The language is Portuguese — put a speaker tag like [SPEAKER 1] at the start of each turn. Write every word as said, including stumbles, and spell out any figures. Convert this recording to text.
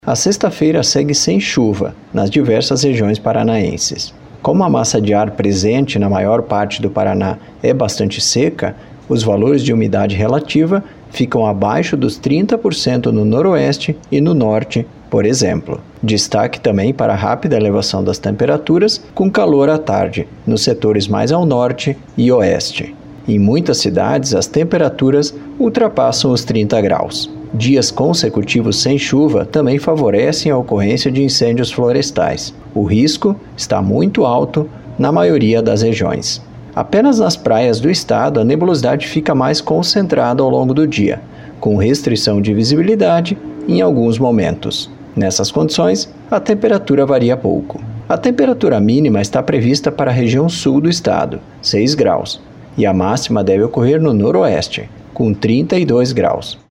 [SPEAKER 1] A sexta-feira segue sem chuva nas diversas regiões paranaenses. Como a massa de ar presente na maior parte do Paraná é bastante seca, os valores de umidade relativa ficam abaixo dos trinta por cento no noroeste e no norte, por exemplo. Destaque também para a rápida elevação das temperaturas, com calor à tarde, nos setores mais ao norte e oeste. Em muitas cidades, as temperaturas ultrapassam os trinta graus. Dias consecutivos sem chuva também favorecem a ocorrência de incêndios florestais. O risco está muito alto na maioria das regiões. Apenas nas praias do estado a nebulosidade fica mais concentrada ao longo do dia, com restrição de visibilidade em alguns momentos. Nessas condições, a temperatura varia pouco. A temperatura mínima está prevista para a região sul do estado, seis graus, e a máxima deve ocorrer no noroeste, com trinta e dois graus.